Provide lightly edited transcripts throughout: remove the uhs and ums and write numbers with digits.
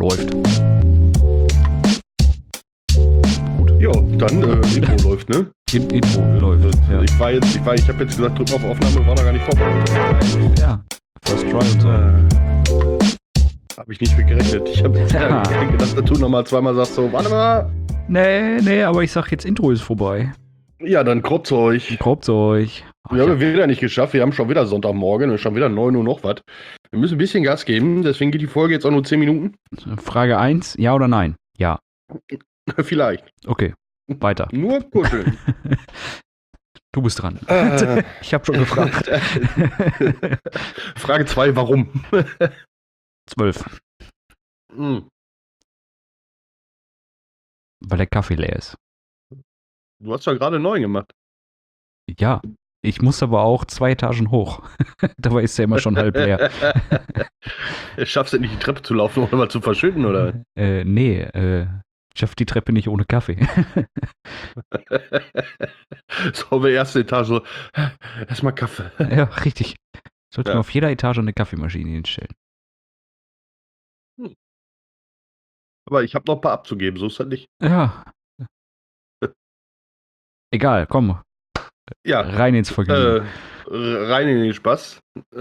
Läuft. Ja, dann Intro läuft, ne? Intro läuft. Ja. Ich habe jetzt gesagt, drück auf Aufnahme, war da gar nicht vorbereitet. Ja, First Try und so. Habe ich nicht mit gerechnet. Ich habe jetzt gedacht, dass du nochmal zweimal sagst so, warte mal. Nee, aber ich sag jetzt, Intro ist vorbei. Ja, dann kropft's euch. Ach, Wir haben wieder nicht geschafft. Wir haben schon wieder Sonntagmorgen und schon wieder 9 Uhr noch was. Wir müssen ein bisschen Gas geben, deswegen geht die Folge jetzt auch nur 10 Minuten. Frage 1, ja oder nein? Ja. Vielleicht. Okay, weiter. Nur kuscheln. Du bist dran. Ich habe schon gefragt. Frage 2, warum? 12. Weil der Kaffee leer ist. Du hast doch gerade 9 gemacht. Ja, ich muss aber auch 2 Etagen hoch. Dabei ist der immer schon halb leer. Schaffst du nicht, die Treppe zu laufen, ohne mal zu verschütten, oder? Nee, ich schaff die Treppe nicht ohne Kaffee. So, auf der ersten Etage so, erstmal Kaffee. Ja, richtig. Sollte Ja. man auf jeder Etage eine Kaffeemaschine hinstellen. Aber ich habe noch ein paar abzugeben, so ist das nicht. Ja. Egal, komm. Ja, Rein ins Vergnügen. rein in den Spaß.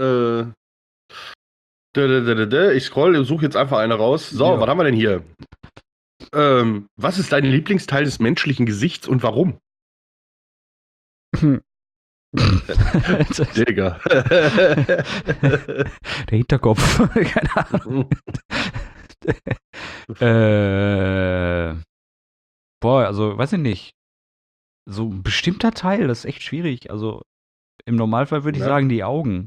Ich scroll, suche jetzt einfach eine raus. So, Ja. was haben wir denn hier? Was ist dein Lieblingsteil des menschlichen Gesichts und warum? Digga. Der Hinterkopf. Keine Ahnung. Also, weiß ich nicht. So ein bestimmter Teil, das ist echt schwierig. Also, im Normalfall würde ich Ja. sagen, die Augen.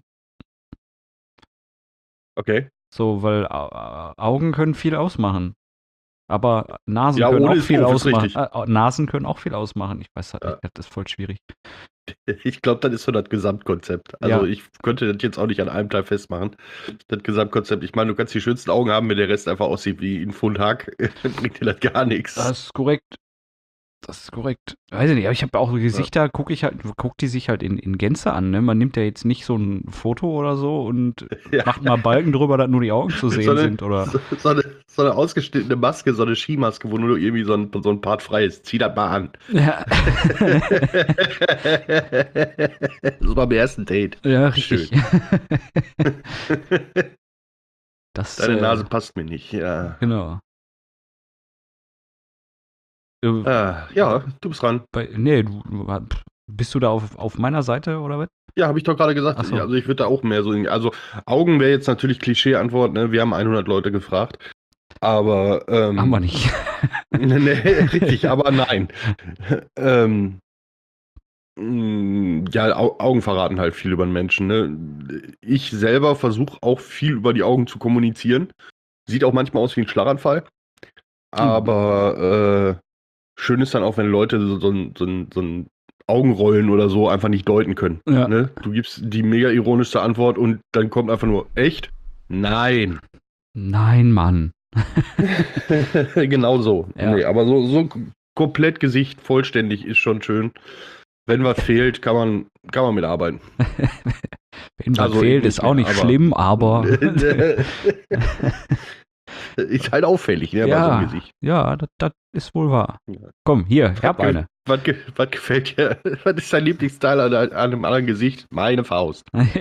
Okay. So, weil Augen können viel ausmachen. Aber Nasen Ja, können ohne auch ist viel doof, ist ausmachen. richtig. Nasen können auch viel ausmachen. Ich weiß halt Ja. nicht, das ist voll schwierig. Ich glaube, das ist so das Gesamtkonzept. Also Ja. ich könnte das jetzt auch nicht an einem Teil festmachen. Das Gesamtkonzept. Ich meine, du kannst die schönsten Augen haben, wenn der Rest einfach aussieht wie ein Pfund Hack. Bringt dir das gar nichts. Das ist korrekt. Weiß ich nicht, aber ich habe auch Gesichter, guck die sich halt in Gänze an. Ne? Man nimmt ja jetzt nicht so ein Foto oder so und Ja. macht mal Balken drüber, dass nur die Augen zu sehen sind. Oder So eine ausgeschnittene Maske, so eine Skimaske, wo nur irgendwie so ein Part frei ist. Zieh das mal an. ja. Das war beim ersten Date. Ja, richtig. Das, Deine Nase passt mir nicht. Ja, Genau. ja, du bist dran. Nee, bist du da auf meiner Seite oder was? Ja, habe ich doch gerade gesagt. Ach so. Also ich würde da auch mehr so. Also Augen wäre jetzt natürlich Klischee-Antwort. Ne? Wir haben 100 Leute gefragt. Aber Haben wir nicht. nee, richtig, aber nein. Ja, Augen verraten halt viel über den Menschen. Ne? Ich selber versuche auch viel über die Augen zu kommunizieren. Sieht auch manchmal aus wie ein Schlaganfall. Aber schön ist dann auch, wenn Leute so ein Augenrollen oder so einfach nicht deuten können. Ja. Ne? Du gibst die mega ironischste Antwort und dann kommt einfach nur, echt? Nein. Nein, Mann. Genau so. Ja. Nee, aber so komplett Gesicht vollständig ist schon schön. Wenn was fehlt, kann man mitarbeiten. Wenn was Also fehlt, ich ist auch nicht aber- schlimm, aber Ist halt auffällig, ne, bei so einem Gesicht. ja, das ist wohl wahr. Ja. Komm, hier, ich hab eine. Was gefällt dir? Was ist dein Lieblingsteil an einem anderen Gesicht? Meine Faust.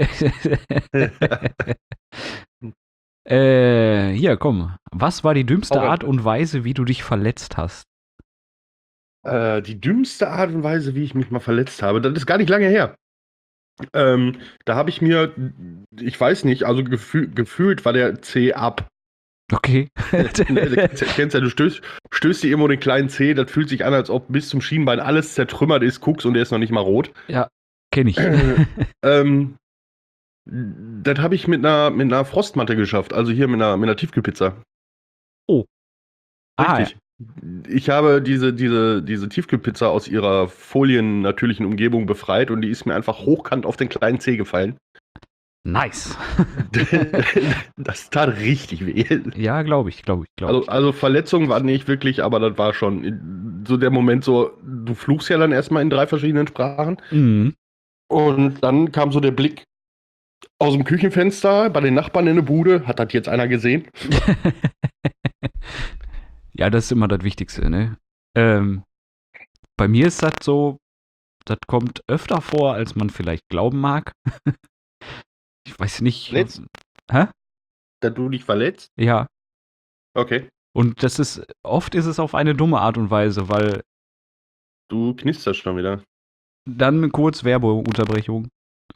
Hier, komm. Was war die dümmste Okay. Art und Weise, wie du dich verletzt hast? Die dümmste Art und Weise, wie ich mich mal verletzt habe, das ist gar nicht lange her. Da habe ich mir, ich weiß nicht, also gefühlt war der Zeh ab. Okay. Kennst ja, du stößt dir irgendwo den kleinen Zeh, das fühlt sich an, als ob bis zum Schienbein alles zertrümmert ist, guckst und der ist noch nicht mal rot. Ja, kenn ich. Das habe ich mit einer Frostmatte geschafft, also hier mit einer Tiefkühlpizza. Richtig. Ich habe diese Tiefkühlpizza aus ihrer foliennatürlichen Umgebung befreit und die ist mir einfach hochkant auf den kleinen Zeh gefallen. Nice. Das tat richtig weh. Ja, glaube ich. Also Verletzungen waren nicht wirklich, aber das war schon so der Moment so, du fluchst ja dann erstmal in 3 verschiedenen Sprachen Mhm. und dann kam so der Blick aus dem Küchenfenster bei den Nachbarn in der Bude, hat das jetzt einer gesehen? Ja, das ist immer das Wichtigste, ne? Ähm, bei mir ist das so, das kommt öfter vor, als man vielleicht glauben mag. Ich weiß nicht. Verletzt? Hä? Da du dich verletzt? Ja. Okay. Und oft ist es auf eine dumme Art und Weise, weil Du knisterst schon wieder. dann kurz Werbeunterbrechung.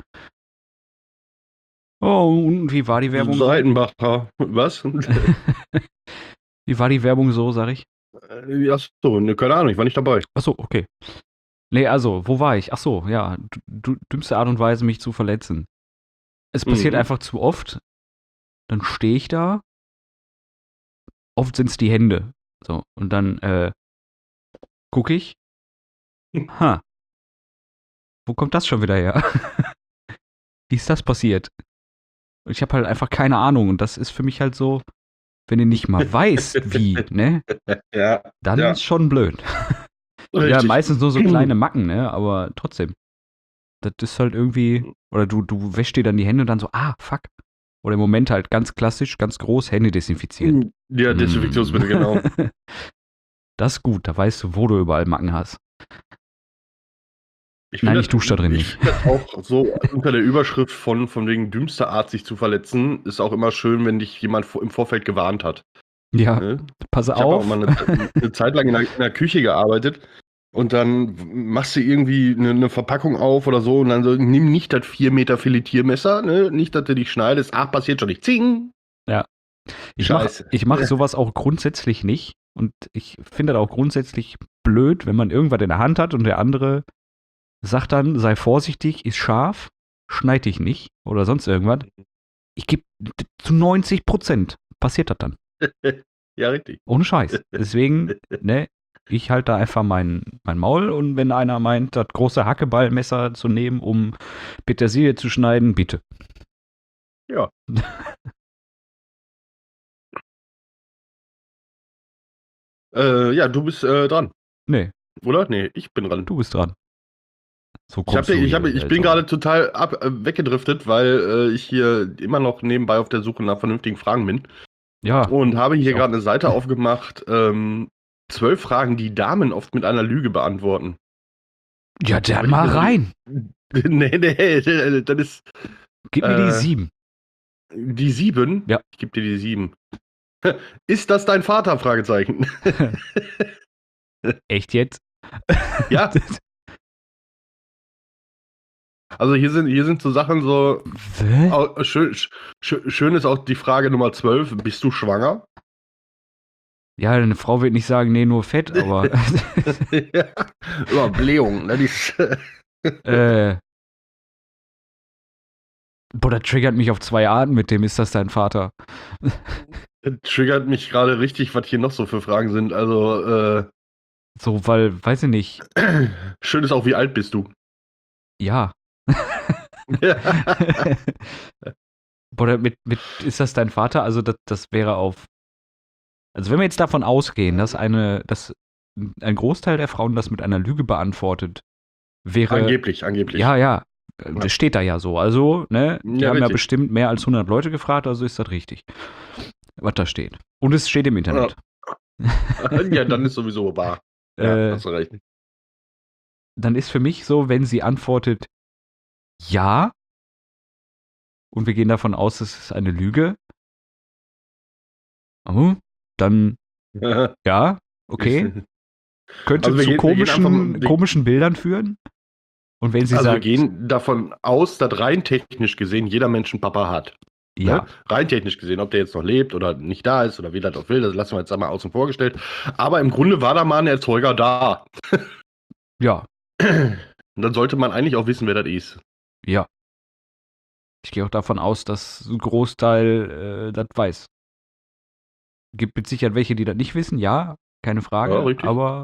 Oh, und wie war die Werbung so? Seitenbacher. Was? Wie war die Werbung so, sag ich? Achso, ne, keine Ahnung, ich war nicht dabei. Achso, okay. Nee, also, wo war ich? Achso, ja, dümmste Art und Weise, mich zu verletzen. Es passiert Mhm. einfach zu oft. Dann stehe ich da. Oft sind es die Hände. So, und dann gucke ich. Ha, wo kommt das schon wieder her? Wie ist das passiert? Und ich habe halt einfach keine Ahnung. Und das ist für mich halt so, wenn du nicht mal weißt, wie, ne? Ja, Dann ja, ist schon blöd. Ja, richtig. meistens nur so kleine Macken, ne? Aber trotzdem. Das ist halt irgendwie. Oder du wäschst dir dann die Hände und dann so, fuck. Oder im Moment halt ganz klassisch, ganz groß, Hände desinfizieren. Ja, Desinfektionsmittel, genau. Das ist gut, da weißt du, wo du überall Macken hast. Ich Nein, finde ich dusche da drin ich nicht. finde das auch so unter der Überschrift von wegen dümmster Art, sich zu verletzen, ist auch immer schön, wenn dich jemand im Vorfeld gewarnt hat. Ja, Ne? pass Ich habe auch auf. mal eine Zeit lang in der Küche gearbeitet und dann machst du irgendwie eine Verpackung auf oder so und dann so, nimm nicht das 4 Meter Filetiermesser, ne? Nicht, dass du dich schneidest. Ach, passiert schon nicht. Zing! Ja. Scheiße. Ich mach sowas auch grundsätzlich nicht. Und ich finde das auch grundsätzlich blöd, wenn man irgendwas in der Hand hat und der andere sagt dann, sei vorsichtig, ist scharf, schneid dich nicht oder sonst irgendwas. Ich gebe zu 90% passiert das dann. Ja, richtig. Ohne Scheiß. Deswegen, ne, ich halte da einfach mein Maul und wenn einer meint, das große Hackeballmesser zu nehmen, um Petersilie zu schneiden, bitte. Ja. Ja, du bist dran, Nee, oder? Nee, ich bin dran. du bist dran. So Ich, hab, kommst du hier. ich bin gerade total weggedriftet, weil ich hier immer noch nebenbei auf der Suche nach vernünftigen Fragen bin. Ja. Und habe hier Ich auch. gerade eine Seite aufgemacht, 12 Fragen, die Damen oft mit einer Lüge beantworten. Ja, dann mal rein. Nee, das ist Gib mir die 7. die 7. Ja. Ich gebe dir die 7. Ist das dein Vater? Fragezeichen. Echt jetzt? Ja. Also hier sind so Sachen so. Schön ist auch die Frage Nummer 12. Bist du schwanger? Ja, eine Frau wird nicht sagen, nee, nur Fett, aber. Ja. Über Blähung, ne? Boah, das triggert mich auf 2 Arten mit dem, ist das dein Vater? Triggert mich gerade richtig, was hier noch so für Fragen sind. Also, So, weil, weiß ich nicht. schön ist auch, wie alt bist du? Ja. Boah, ist das dein Vater? Also, das wäre auf. Also, wenn wir jetzt davon ausgehen, dass ein Großteil der Frauen das mit einer Lüge beantwortet, wäre. Angeblich. Ja. Das steht da ja so. Also, ne, die Ja, haben ja richtig. bestimmt mehr als 100 Leute gefragt, also ist das richtig, was da steht. Und es steht im Internet. Ja, dann ist sowieso wahr. Ja, hast du recht. Dann ist für mich so, wenn sie antwortet ja und wir gehen davon aus, es ist eine Lüge, dann ja, okay. Könnte Also zu wir komischen Bildern führen. Und wenn sie wir sagt, gehen davon aus, dass rein technisch gesehen jeder Mensch einen Papa hat. ja. Ne? Rein technisch gesehen, ob der jetzt noch lebt oder nicht da ist oder wie das auch will, das lassen wir jetzt einmal außen vor gestellt. Aber im Grunde war da mal ein Erzeuger da. Ja. Und dann sollte man eigentlich auch wissen, wer das ist. Ja. Ich gehe auch davon aus, dass ein Großteil das weiß. Gibt mit Sicherheit welche, die das nicht wissen, ja, keine Frage. Ja, richtig. Aber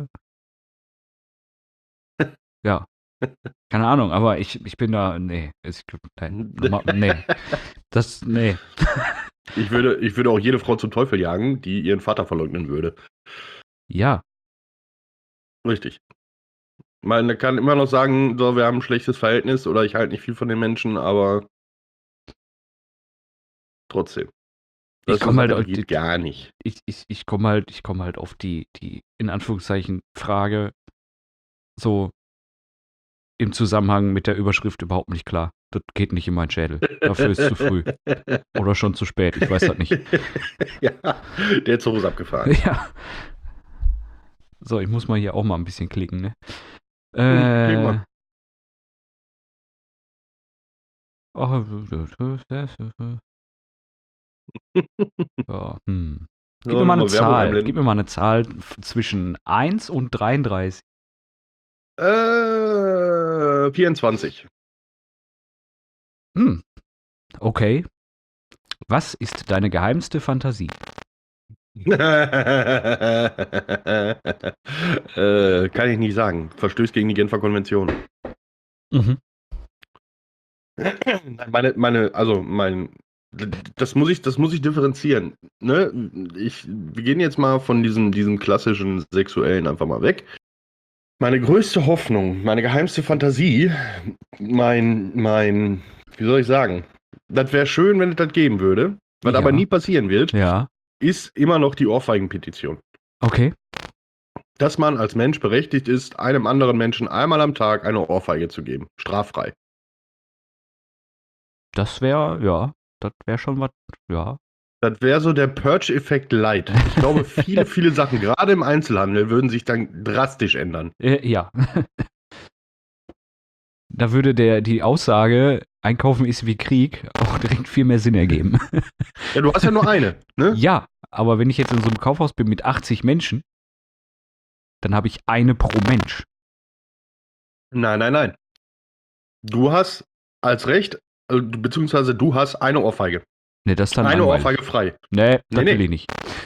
ja. Keine Ahnung, aber ich bin da, nee. Nee. Nee. Ich würde auch jede Frau zum Teufel jagen, die ihren Vater verleugnen würde. Ja. Richtig. Man kann immer noch sagen, so, wir haben ein schlechtes Verhältnis oder ich halte nicht viel von den Menschen, aber trotzdem. Ich komme halt, geht gar nicht. ich komme halt auf die in Anführungszeichen Frage so im Zusammenhang mit der Überschrift überhaupt nicht klar. Das geht nicht in meinen Schädel. Dafür ist zu früh. Oder schon zu spät, ich weiß das nicht. Ja, der Zug ist abgefahren. Ja. So, ich muss mal hier auch mal ein bisschen klicken, ne? Klick mal. Ja, Gib mir mal eine Zahl. Gib mir mal eine Zahl zwischen 1 und 33. 24. Okay. Was ist deine geheimste Fantasie? Kann ich nicht sagen. Verstößt gegen die Genfer Konvention. Mhm. Das muss ich differenzieren. Ne? Wir gehen jetzt mal von diesem klassischen Sexuellen einfach mal weg. Meine größte Hoffnung, meine geheimste Fantasie, wie soll ich sagen? Das wäre schön, wenn es das geben würde, was aber nie passieren wird, ist immer noch die Ohrfeigenpetition. Okay. Dass man als Mensch berechtigt ist, einem anderen Menschen einmal am Tag eine Ohrfeige zu geben. Straffrei. Das wäre schon was, ja. Das wäre so der Purge-Effekt light. Ich glaube, viele Sachen, gerade im Einzelhandel, würden sich dann drastisch ändern. Ja. Da würde die Aussage, Einkaufen ist wie Krieg, auch direkt viel mehr Sinn ergeben. Ja, du hast ja nur eine, ne? Ja, aber wenn ich jetzt in so einem Kaufhaus bin mit 80 Menschen, dann habe ich eine pro Mensch. Nein. Du hast als Recht, beziehungsweise du hast eine Ohrfeige. Ne, das ist dann eine langweilig. Ohrfeige frei. Nee, das will ich nicht.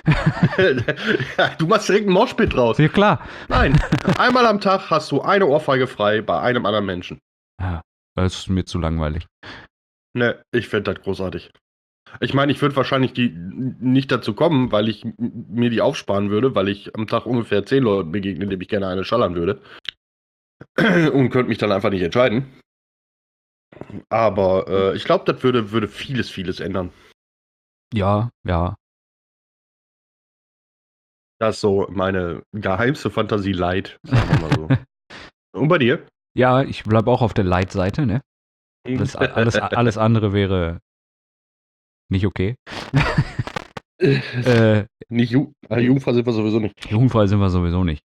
Du machst direkt einen Moshpit draus. Ja, klar. Nein, einmal am Tag hast du eine Ohrfeige frei bei einem anderen Menschen. Ja, das ist mir zu langweilig. Ne, ich fände das großartig. Ich meine, ich würde wahrscheinlich nicht dazu kommen, weil ich mir die aufsparen würde, weil ich am Tag ungefähr 10 Leuten begegne, denen ich gerne eine schallern würde. Und könnte mich dann einfach nicht entscheiden. Aber ich glaube, das würde vieles ändern. Ja. Das ist so meine geheimste Fantasie light, sagen wir mal so. Und bei dir? Ja, ich bleibe auch auf der Light-Seite, ne? Alles andere wäre nicht okay. Jugendfrei sind wir sowieso nicht. Jugendfrei sind wir sowieso nicht.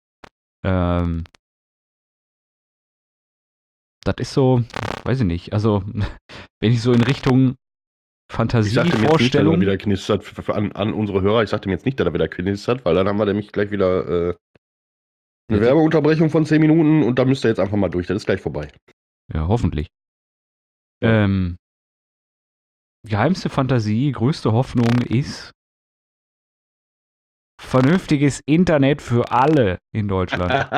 Das ist so, weiß ich nicht. Also, wenn ich so in Richtung Fantasievorstellung. Wieder knistert an unsere Hörer. Ich sagte mir jetzt nicht, dass er wieder knistert, weil dann haben wir nämlich gleich wieder eine Werbeunterbrechung von 10 Minuten und da müsst ihr jetzt einfach mal durch. Das ist gleich vorbei. Ja, hoffentlich. Ja. Geheimste Fantasie, größte Hoffnung ist vernünftiges Internet für alle in Deutschland.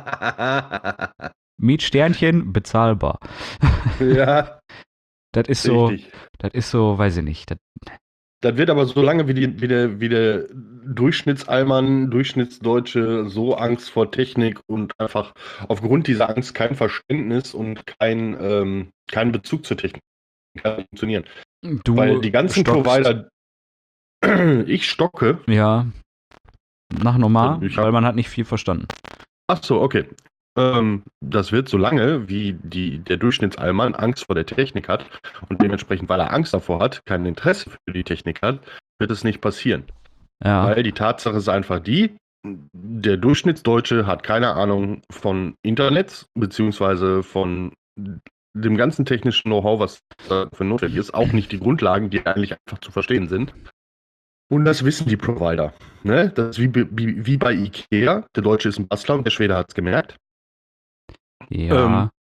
Mit Sternchen bezahlbar. Ja. Das ist so, weiß ich nicht. Das wird aber so lange wie der Durchschnittsallmann, Durchschnittsdeutsche so Angst vor Technik und einfach aufgrund dieser Angst kein Verständnis und kein Bezug zur Technik kann funktionieren. Weil die ganzen Provider, ich stocke. Ja, nach normal, weil man hat nicht viel verstanden. Ach so, okay. Das wird so lange, wie der Durchschnittsallmann Angst vor der Technik hat und dementsprechend, weil er Angst davor hat, kein Interesse für die Technik hat, wird es nicht passieren. Ja. Weil die Tatsache ist einfach der Durchschnittsdeutsche hat keine Ahnung von Internet, beziehungsweise von dem ganzen technischen Know-how, was dafür notwendig ist, auch nicht die Grundlagen, die eigentlich einfach zu verstehen sind. Und das wissen die Provider. Ne? Das ist wie bei Ikea. Der Deutsche ist ein Bastler und der Schwede hat es gemerkt. Ja.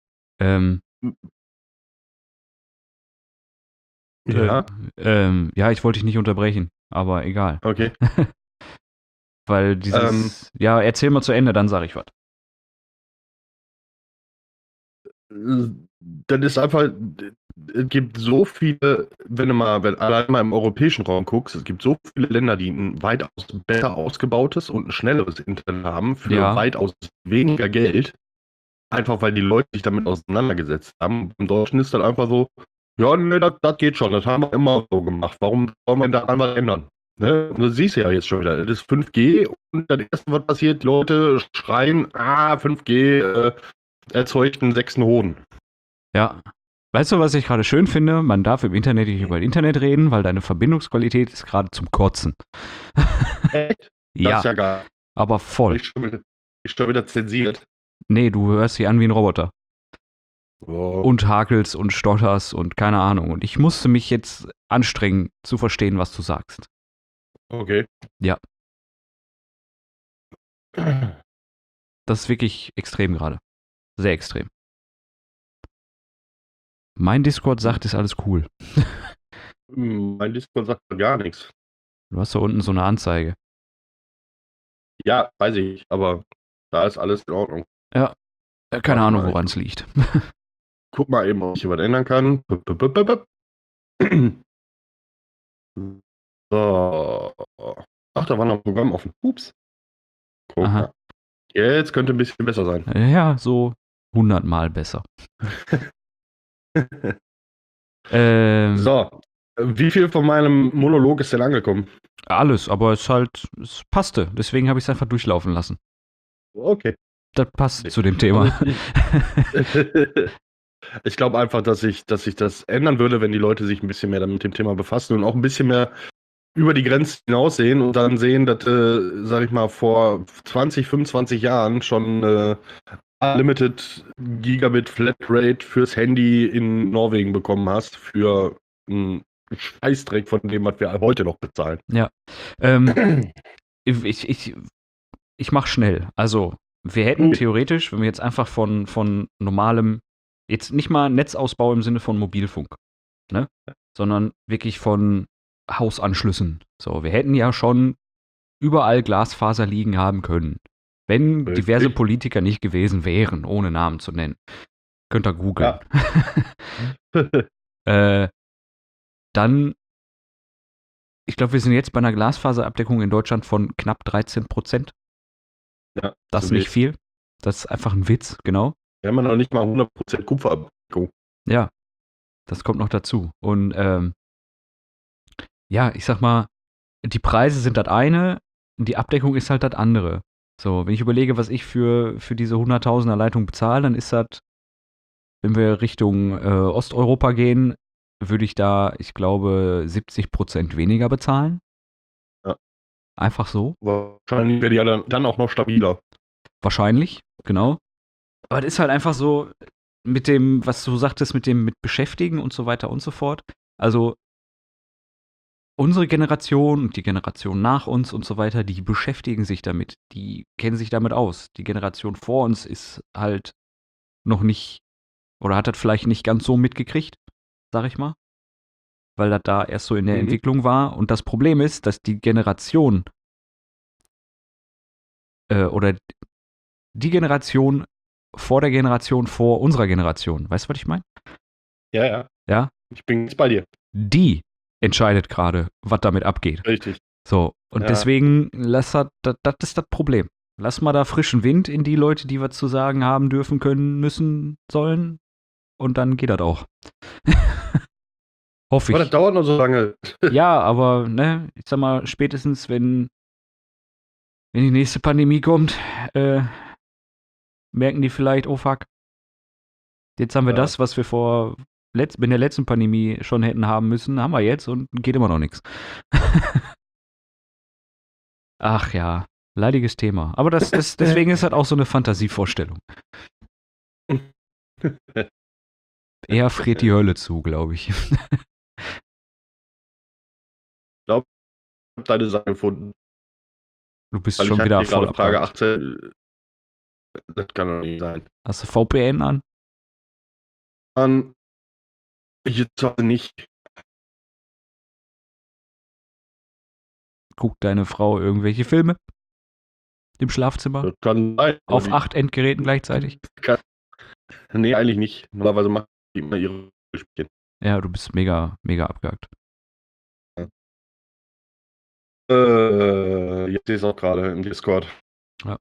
Ja. Ja, ich wollte dich nicht unterbrechen, aber egal. Okay. Weil ja, erzähl mal zu Ende, dann sage ich was. Das ist einfach, es gibt so viele, wenn du allein mal im europäischen Raum guckst, es gibt so viele Länder, die ein weitaus besser ausgebautes und ein schnelleres Internet haben für weitaus weniger Geld. Einfach weil die Leute sich damit auseinandergesetzt haben. Im Deutschen ist das einfach so, ja, ne, das geht schon, das haben wir immer so gemacht. Warum wollen wir daran was ändern? Ne? Und du siehst ja jetzt schon wieder, das ist 5G und das erste, was passiert, die Leute schreien, 5G erzeugt einen sechsten Hoden. Ja. Weißt du, was ich gerade schön finde? Man darf im Internet nicht über Internet reden, weil deine Verbindungsqualität ist gerade zum Kotzen. Echt? Das Ja, ist ja geil. aber voll. Ich schon wieder zensiert. Nee, du hörst dich an wie ein Roboter. Oh. Und hakelst und stotterst und keine Ahnung. Und ich musste mich jetzt anstrengen, zu verstehen, was du sagst. Okay. Ja. Das ist wirklich extrem gerade. Sehr extrem. Mein Discord sagt, ist alles cool. Mein Discord sagt gar nichts. Du hast da unten so eine Anzeige. Ja, weiß ich, aber da ist alles in Ordnung. Ja, keine Warte Ahnung, mal, woran es liegt. Guck mal eben, ob ich hier was ändern kann. So. Ach, da war noch ein Programm offen. Ups. Guck Aha. mal. Jetzt könnte ein bisschen besser sein. Ja, so 100-mal besser. So. Wie viel von meinem Monolog ist denn angekommen? Alles, aber es passte. Deswegen habe ich es einfach durchlaufen lassen. Okay. Das passt zu dem Thema. Ich glaube einfach, dass ich das ändern würde, wenn die Leute sich ein bisschen mehr mit dem Thema befassen und auch ein bisschen mehr über die Grenzen hinaussehen und dann sehen, dass, sag ich mal, vor 20, 25 Jahren schon Unlimited Gigabit Flatrate fürs Handy in Norwegen bekommen hast, für einen Scheißdreck von dem, was wir heute noch bezahlen. Ja. Ich mache schnell. Also, wir hätten theoretisch, wenn wir jetzt einfach von normalem, jetzt nicht mal Netzausbau im Sinne von Mobilfunk, ne? Sondern wirklich von Hausanschlüssen. So, wir hätten ja schon überall Glasfaser liegen haben können. Wenn Richtig. diverse Politiker nicht gewesen wären, ohne Namen zu nennen. Könnt ihr googeln. Dann, ich glaube, wir sind jetzt bei einer Glasfaserabdeckung in Deutschland von knapp 13%. Ja, Das ist nicht viel. Das ist einfach ein Witz, genau. Wir haben ja noch nicht mal 100% Kupferabdeckung. Ja, das kommt noch dazu. Und ja, ich sag mal, die Preise sind das eine, die Abdeckung ist halt das andere. So, wenn ich überlege, was ich für diese 100.000er Leitung bezahle, dann ist das, wenn wir Richtung Osteuropa gehen, würde ich da, ich glaube, 70% weniger bezahlen. Ja. Einfach so. Wahrscheinlich wäre die ja dann auch noch stabiler. Wahrscheinlich, genau. Aber das ist halt einfach so mit dem, was du sagtest, mit Beschäftigen und so weiter und so fort. Also unsere Generation und die Generation nach uns und so weiter, die beschäftigen sich damit. Die kennen sich damit aus. Die Generation vor uns ist halt noch nicht oder hat das vielleicht nicht ganz so mitgekriegt, sag ich mal. Weil das da erst so in der Entwicklung war. Und das Problem ist, dass die Generation oder die Generation vor der Generation vor unserer Generation, weißt du, was ich meine? Ja, ja. Ja? Ich bin jetzt bei dir. Die entscheidet gerade, was damit abgeht. Richtig. So, und deswegen, das ist das Problem. Lass mal da frischen Wind in die Leute, die was zu sagen haben dürfen, können, müssen, sollen. Und dann geht das auch. Hoffe ich. Aber das dauert noch so lange. Ja, aber, ne, ich sag mal, spätestens, wenn die nächste Pandemie kommt, merken die vielleicht, oh fuck, jetzt haben wir das, was wir in der letzten Pandemie schon hätten haben müssen, haben wir jetzt und geht immer noch nichts. Ach ja, leidiges Thema. Aber deswegen ist das auch so eine Fantasievorstellung. Eher friert die Hölle zu, glaube ich. Ich glaube, ich habe deine Sache gefunden. Du bist schon wieder voll gerade Frage 18. Das kann doch nicht sein. Hast du VPN an? Jetzt nicht. Guckt deine Frau irgendwelche Filme? Im Schlafzimmer? Das kann sein. Auf 8 Endgeräten gleichzeitig? Nee, eigentlich nicht. Normalerweise macht die immer ihre Spielchen. Ja, du bist mega, mega abgehakt. Jetzt sehe ich es auch gerade im Discord. Ja.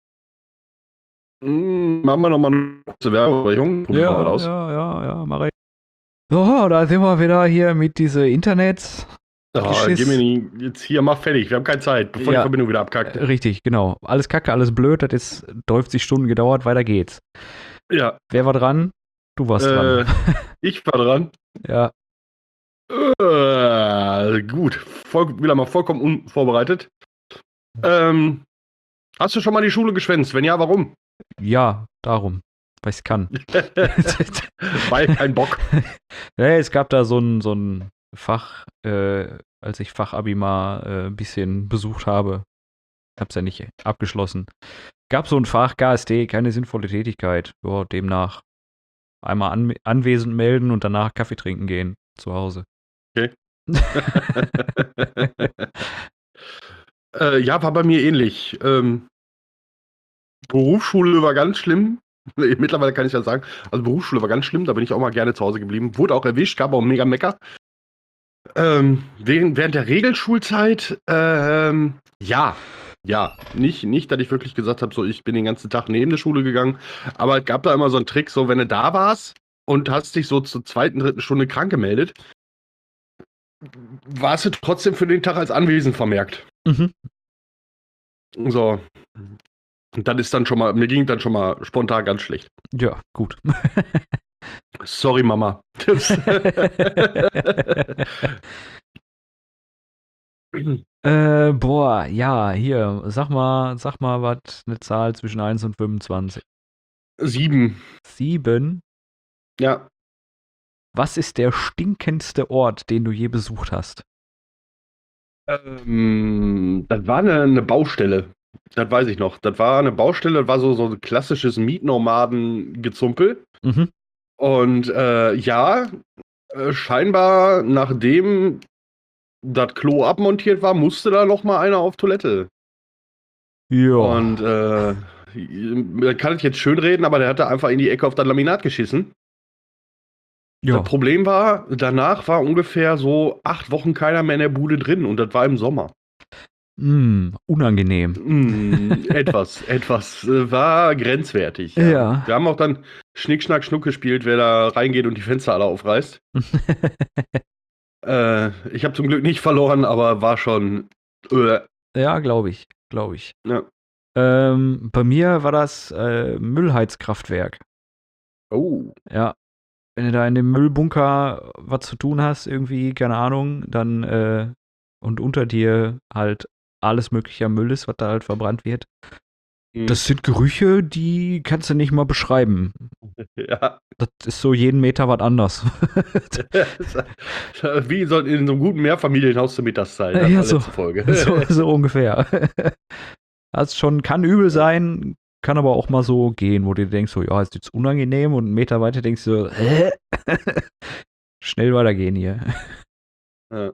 Machen wir nochmal eine kurze Werbung. Ja, mach ich. So, da sind wir wieder hier mit diese Internets. Geh mir nicht, jetzt hier, mach fertig, wir haben keine Zeit, bevor die Verbindung wieder abkackt. Richtig, genau. Alles kacke, alles blöd, das ist 30 Stunden gedauert, weiter geht's. Ja. Wer war dran? Du warst dran. Ich war dran. Ja. Gut, wieder mal vollkommen unvorbereitet. Hast du schon mal die Schule geschwänzt? Wenn ja, warum? Ja, darum. Weil ich kann. Weil kein Bock. Nee, es gab da so ein Fach, als ich Fachabi mal ein bisschen besucht habe. Hab's ja nicht abgeschlossen. Gab so ein Fach, KSD, keine sinnvolle Tätigkeit. Ja, demnach einmal anwesend melden und danach Kaffee trinken gehen zu Hause. Okay. Ja, war bei mir ähnlich. Berufsschule war ganz schlimm. Mittlerweile kann ich ja sagen, also Berufsschule war ganz schlimm, da bin ich auch mal gerne zu Hause geblieben. Wurde auch erwischt, gab auch mega Mecker. Während der Regelschulzeit, ja. Nicht, dass ich wirklich gesagt habe, so ich bin den ganzen Tag neben der Schule gegangen, aber es gab da immer so einen Trick, so wenn du da warst und hast dich so zur 2., 3. Stunde krank gemeldet, warst du trotzdem für den Tag als anwesend vermerkt. Mhm. So. Und dann ist dann schon mal, mir ging dann schon mal spontan ganz schlecht. Ja, gut. Sorry, Mama. Boah, ja, hier, sag mal, was eine Zahl zwischen 1 und 25. 7. 7? Ja. Was ist der stinkendste Ort, den du je besucht hast? Das war eine Baustelle. Das weiß ich noch. Das war eine Baustelle, das war so ein klassisches Mietnomaden-Gezumpel. Mhm. Und scheinbar, nachdem das Klo abmontiert war, musste da noch mal einer auf Toilette. Ja. Und man kann es jetzt schön reden, aber der hatte einfach in die Ecke auf das Laminat geschissen. Ja. Das Problem war, danach war ungefähr so 8 Wochen keiner mehr in der Bude drin und das war im Sommer. Unangenehm. Etwas. War grenzwertig. Ja. Wir haben auch dann Schnick, Schnack, Schnuck gespielt, wer da reingeht und die Fenster alle aufreißt. Ich habe zum Glück nicht verloren, aber war schon. Ja, glaube ich. Ja. Bei mir war das Müllheizkraftwerk. Oh. Ja. Wenn du da in dem Müllbunker was zu tun hast, irgendwie, keine Ahnung, dann und unter dir halt alles mögliche an Müll ist, was da halt verbrannt wird. Das sind Gerüche, die kannst du nicht mal beschreiben. Ja. Das ist so jeden Meter was anders. Wie in so einem guten Mehrfamilienhaus zur Mittagszeit. Ja, letzte Folge. so ungefähr. Das kann übel sein, kann aber auch mal so gehen, wo du denkst, so, ja, ist jetzt unangenehm und einen Meter weiter denkst du, hä? Schnell weitergehen hier. Ja.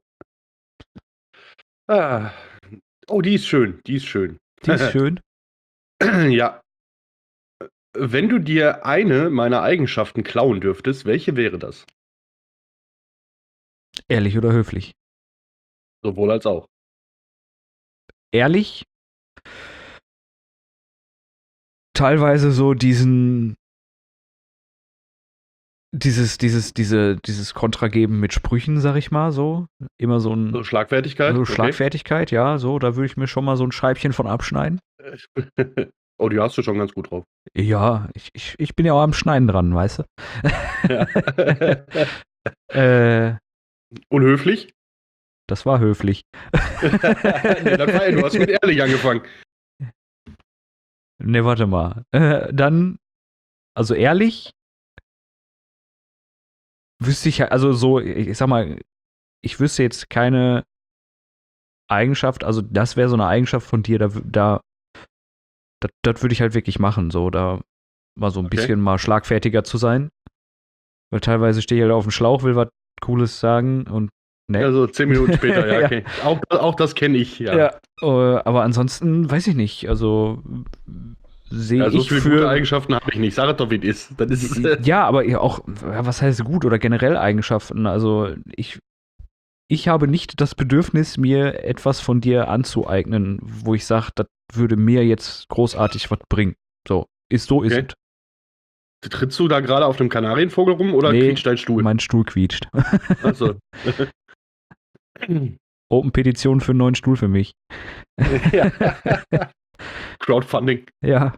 Oh, die ist schön. Die ist schön. Ja. Wenn du dir eine meiner Eigenschaften klauen dürftest, welche wäre das? Ehrlich oder höflich? Sowohl als auch. Ehrlich? Teilweise so dieses Kontrageben mit Sprüchen, sag ich mal, so. Immer so ein. So Schlagfertigkeit? So Schlagfertigkeit, okay. Ja, so, da würde ich mir schon mal so ein Scheibchen von abschneiden. Oh, die hast du schon ganz gut drauf. Ja, ich bin ja auch am Schneiden dran, weißt du? Ja. Unhöflich? Das war höflich. Nee, das war ja, du hast mit ehrlich angefangen. Ne, warte mal. Dann, also ehrlich, wüsste ich, also so, ich sag mal, ich wüsste jetzt keine Eigenschaft, also das wäre so eine Eigenschaft von dir, das würde ich halt wirklich machen, so, da mal so ein bisschen mal schlagfertiger zu sein. Weil teilweise stehe ich halt auf dem Schlauch, will was Cooles sagen und ne. Also 10 Minuten später, ja, okay. Auch das kenne ich, ja. Aber ansonsten weiß ich nicht, also sehe ich so viele gute Eigenschaften habe ich nicht. Sag es doch, wie es ist. Das ist ja, aber auch, was heißt gut oder generell Eigenschaften? Also ich habe nicht das Bedürfnis, mir etwas von dir anzueignen, wo ich sage, das würde mir jetzt großartig was bringen. So, ist es. Trittst du da gerade auf dem Kanarienvogel rum oder quietscht dein Stuhl? Mein Stuhl quietscht. Achso. Open Petition für einen neuen Stuhl für mich. Ja. Crowdfunding. Ja,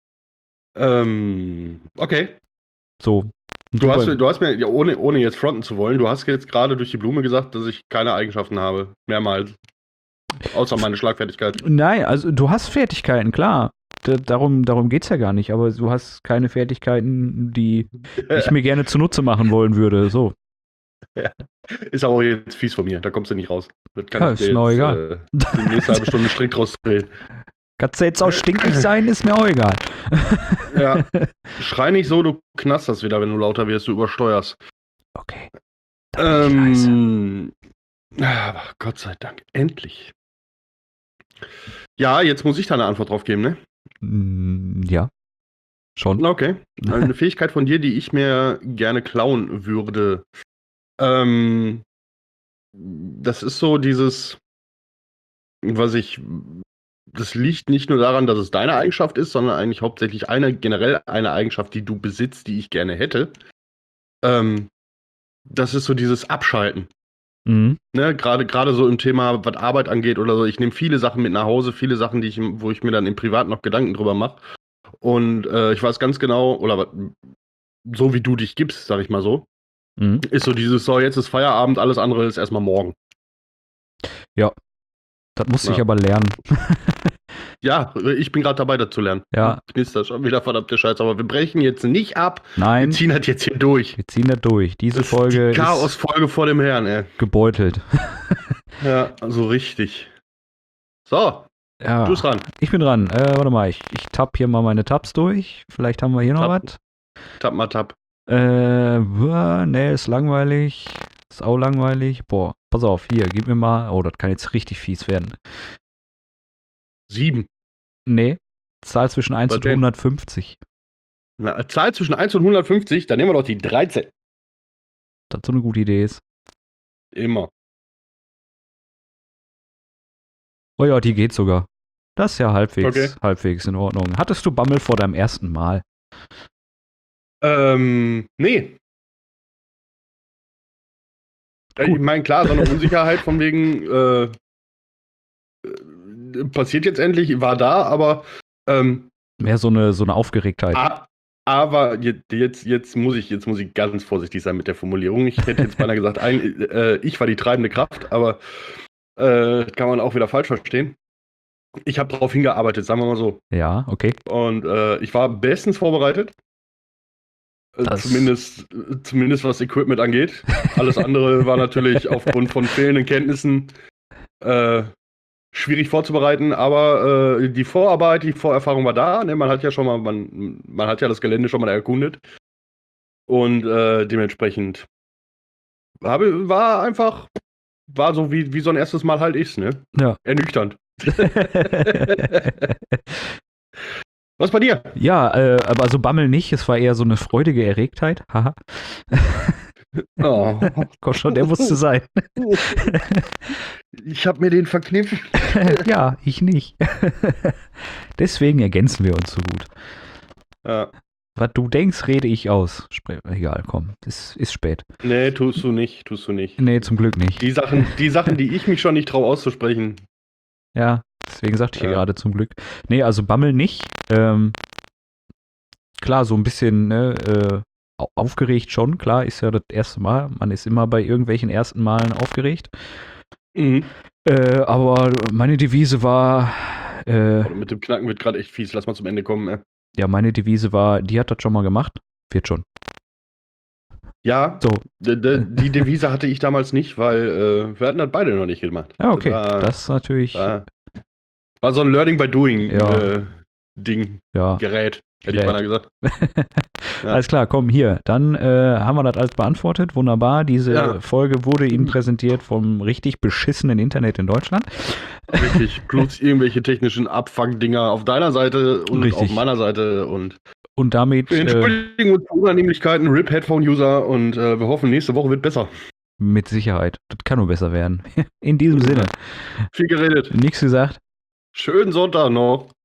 Okay. so. Du hast mir, ja, ohne jetzt fronten zu wollen, du hast jetzt gerade durch die Blume gesagt, dass ich keine Eigenschaften habe. Mehrmals. Außer meine Schlagfertigkeit. Nein, also du hast Fertigkeiten, klar. Darum geht's ja gar nicht, aber du hast keine Fertigkeiten, die ich mir gerne zunutze machen wollen würde. So. Ja. Ist aber auch jetzt fies von mir, da kommst du nicht raus. Das kann Ja, ich ist dir mir auch jetzt, egal. die nächste halbe Stunde strikt rausdrehen. Kannst du jetzt auch stinkig sein, ist mir auch egal. Ja. Schrei nicht so, du knasterst wieder, wenn du lauter wirst, du übersteuerst. Okay. Dann bin ich leise. Aber Gott sei Dank, endlich. Ja, jetzt muss ich da eine Antwort drauf geben, ne? Ja. Schon. Okay. Eine Fähigkeit von dir, die ich mir gerne klauen würde. Das ist so dieses, das liegt nicht nur daran, dass es deine Eigenschaft ist, sondern eigentlich hauptsächlich generell eine Eigenschaft, die du besitzt, die ich gerne hätte. Das ist so dieses Abschalten. Mhm. Ne, gerade so im Thema, was Arbeit angeht oder so. Ich nehme viele Sachen mit nach Hause, viele Sachen, wo ich mir dann im Privat noch Gedanken drüber mache. Und ich weiß ganz genau, oder so wie du dich gibst, sag ich mal so, ist so dieses, so jetzt ist Feierabend, alles andere ist erstmal morgen. Ja. Das musste ich aber lernen. Ja, ich bin gerade dabei, das zu lernen. Ja. Knistert schon wieder, verdammte Scheiße. Aber wir brechen jetzt nicht ab. Nein. Wir ziehen das jetzt hier durch. Wir ziehen das durch. Diese Das Folge ist die Chaos-Folge vor dem Herrn, ey. Gebeutelt. Ja, so richtig. So, Ja. du bist dran. Ich bin dran. Warte mal, ich tapp hier mal meine Tabs durch. Vielleicht haben wir hier noch was. Tapp mal Tapp. Nee, ist langweilig. Ist auch langweilig. Boah, pass auf, hier, gib mir mal. Oh, das kann jetzt richtig fies werden. 7. Nee, Zahl zwischen 1 und 150. Na, Zahl zwischen 1 und 150, dann nehmen wir doch die 13. Das so eine gute Idee ist. Immer. Oh ja, die geht sogar. Das ist ja halbwegs in Ordnung. Hattest du Bammel vor deinem ersten Mal? Nee. Ich meine, klar, so eine Unsicherheit von wegen, passiert jetzt endlich, war da, aber mehr so eine Aufgeregtheit. Aber jetzt muss ich ganz vorsichtig sein mit der Formulierung. Ich hätte jetzt beinahe gesagt, ich war die treibende Kraft, aber kann man auch wieder falsch verstehen. Ich habe darauf hingearbeitet, sagen wir mal so. Ja, okay. Und ich war bestens vorbereitet. Zumindest was Equipment angeht. Alles andere war natürlich aufgrund von fehlenden Kenntnissen schwierig vorzubereiten, aber die Vorarbeit, die Vorerfahrung war da. Ne? Man hat ja schon mal, man hat ja das Gelände schon mal erkundet. Und dementsprechend war so wie so ein erstes Mal halt ist, ne? Ja. Ernüchternd. Was bei dir? Ja, aber so Bammel nicht, es war eher so eine freudige Erregtheit. Haha. Oh. Komm schon, der musste sein. Ich hab mir den verkniffen. Ja, ich nicht. Deswegen ergänzen wir uns so gut. Ja. Was du denkst, rede ich aus. Egal, komm, es ist spät. Nee, tust du nicht. Nee, zum Glück nicht. Die Sachen, die ich mich schon nicht traue auszusprechen. Ja, deswegen sagte ich ja gerade zum Glück. Nee, also Bammel nicht. Klar, so ein bisschen, ne, aufgeregt schon. Klar, ist ja das erste Mal. Man ist immer bei irgendwelchen ersten Malen aufgeregt. Mhm. Aber meine Devise war. Mit dem Knacken wird gerade echt fies. Lass mal zum Ende kommen, ey. Ja, meine Devise war, die hat das schon mal gemacht. Wird schon. Ja, so. Die Devise hatte ich damals nicht, weil wir hatten das beide noch nicht gemacht. Ja, okay. Das ist natürlich. War so ein Learning by Doing Ding. Ja. Gerät. Hätte ich beinahe gesagt. Ja. Alles klar, komm, hier. Dann haben wir das alles beantwortet. Wunderbar. Diese Folge wurde Ihnen präsentiert vom richtig beschissenen Internet in Deutschland. Richtig. Plus irgendwelche technischen Abfuck-Dinger auf deiner Seite und auf meiner Seite. Und damit. Wir entschuldigen uns für Unannehmlichkeiten, RIP Headphone-User und wir hoffen, nächste Woche wird besser. Mit Sicherheit. Das kann nur besser werden. In diesem Sinne. Viel geredet. Nichts gesagt. Schönen Sonntag noch.